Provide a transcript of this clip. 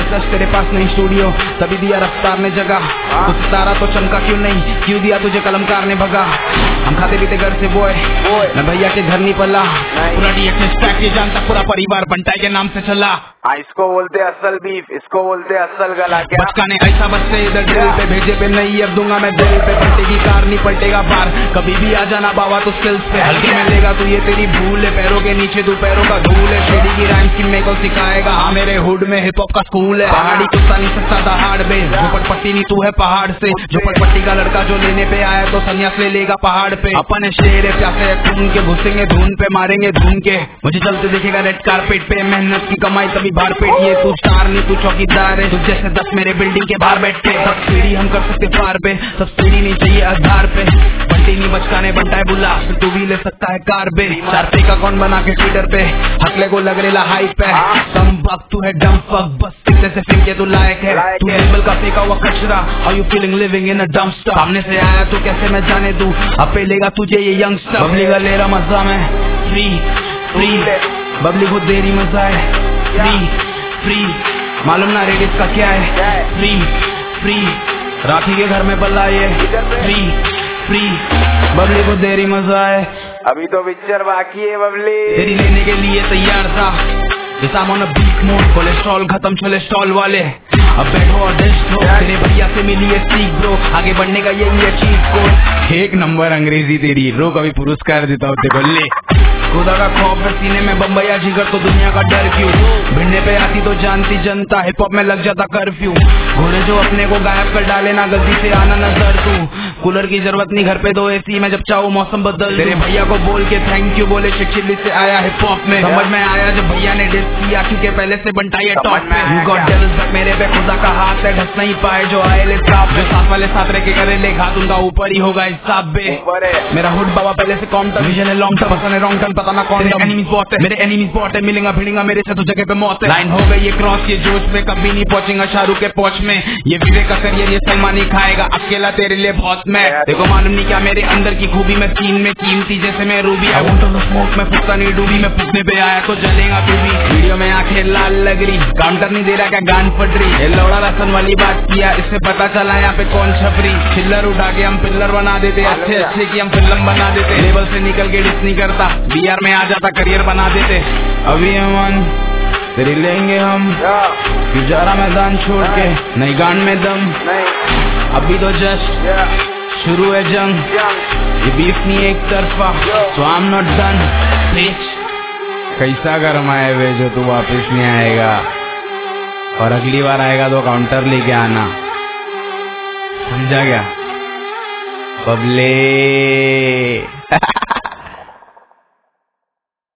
सच तेरे पास नहीं स्टूडियो, तभी दिया रफ्तार ने जगह। तो सितारा तो चमका क्यों नहीं, क्यों दिया तुझे कलमकार ने भगा। हम खाते पीते घर से बॉय, मैं भैया के घर नहीं पला। पूरा डीएचएस पैक ये जानता, पूरा परिवार बंटाई के नाम से चला। इसको बोलते असल बीफ, इसको बोलते असल गला। क्या बचकाने ऐसा बचते इधर दिल पे, भेजे पे नहीं अब दूंगा मैं दिल पे। पलटेगी कार नहीं पलटेगा बार, कभी भी आ जाना बाबा तो स्किल्स पे। हल्के में लेगा तू ये तेरी भूल है, पैरों के नीचे तू पैरों का धूल है। शेडी की राइम की मेरे को सिखाएगा, हाँ मेरे हुड में हिप हॉप का स्कूल है। पहाड़ी कुत्ता नहीं सकता दहाड़ बे, झोपड़पट्टी नहीं तू है पहाड़ से। झोपड़पट्टी का लड़का जो लेने पे आया तो संन्यास ले लेगा पहाड़ पे। अपन शेर है प्यासे खून के, घुसेंगे धून पे मारेंगे धून के। मुझे चलते देखेगा रेड कारपेट पे, मेहनत की कमाई तभी बाहर पेट। ये तू स्टार नहीं तू चौकीदार है, तुझ जैसे 10 मेरे बिल्डिंग के बाहर बैठे। सब सीढ़ी हम कर सकते पार पे, सब सीढ़ी नहीं चाहिए आधार पे। बंटी नहीं बचकाने बंटाए बुला, फिर तू भी ले सकता है कार पे। 4 पे का कौन बना के ट्विटर पे, हकले को लग रेला हाइप पे। कम वक्त तू है डम फक, बस कितने से फिर के तू लायक है। तू लेबल का फेंका हुआ कचरा, how you feeling living in a dumpster. सामने से आया तो कैसे मैं जाने दूं, अब पे लेगा तुझे ये यंगस्टर। बबली का ले रहा मजा में, फ्री फ्री बबली को देरी मजा है। फ्री फ्री मालूम ना रेट इसका क्या है। फ्री फ्री राखी के घर में बल्ला ये। फ्री फ्री बबली को देरी मजा है, अभी तो पिक्चर बाकी है बबली। तेरी लेने के लिए तैयार था, सामान बीक मोड। कोलेस्ट्रॉल खत्म चले स्टॉल वाले, अब बैठो और डिस्ट हो। तेरे भैया से मिली है सीख ब्रो, आगे बढ़ने का यही है चीज कोड। 1 नंबर अंग्रेजी तेरी, रो कभी पुरस्कार देता होते बल्ले। खुदा का खौफ है सीने में, बम्बैया जिगर तो दुनिया का डर क्यों। भिड़ने पे आती तो जानती जनता, हिप हॉप में लग जाता कर्फ्यू। घोड़े जो अपने को गायब कर डाले ना, गलती से आना नजर तू। कूलर की जरूरत नहीं घर पे 2 AC में, जब चाहो मौसम बदल। तेरे भैया को बोल के थैंक यू बोले, चिल्ली से आया हिप हॉप में। समझ में आया जब भैया ने डिस किया, क्योंकि पहले से बंटाई है टॉप में। यू गॉट जेलस बट मेरे पे खुदा का हाथ है, ढस नहीं पाए जो आए ले साफ। जो साथ वाले साथ रह के करे ले घात, उनका ऊपर ही होगा हिसाब बे। मेरा हुड बाबा पहले से कॉम टर्म, विजन है लॉन्ग टर्म, पसंद है रॉन्ग टर्म, पता ना कौन। मेरे एनिमीज बहुत है, मेरे एनिमीज बहुत है, मिलेगा भिड़ेगा मेरे से तो जगह पे मौत है। लाइन हो गई ये क्रॉस, ये जोश में कभी नहीं पहुंचेगा शाहरुख के पहुंच में। ये विवेक का करियर ये सलमान ही खाएगा, अकेला तेरे लिए बहुत मैं। देखो मालूम नहीं क्या मेरे अंदर की खूबी, मैं सीन में कीमती जैसे मैं ruby. I want to smoke, मैं फुकता नहीं डूबी, मैं फूकने पे आया तो जलेगा तू भी। वीडियो में आंखें लाल लग रही, काउंटर नहीं दे रहा क्या गान फट रही। ये लौड़ा रसन वाली बात किया, इससे पता चला यहाँ पे कौन छपरी। चिल्लर उठा के हम पिल्लर बना देते, अच्छे अच्छे की हम फिल्म बना देते। लेवल से निकल के डिस नहीं करता, BR में आ जाता करियर बना देते। अभी अमन तेरी लेंगे हम, क्यों जा रहा मैदान छोड़ के, नहीं गान में दम। अभी तो जस्ट शुरू है जंग, ये बीफ नहीं एक तरफा, so I'm not done bitch। कैसा गरमाए वे जो तू वापस नहीं आएगा, और अगली बार आएगा तो काउंटर लेके आना, समझा क्या बबले।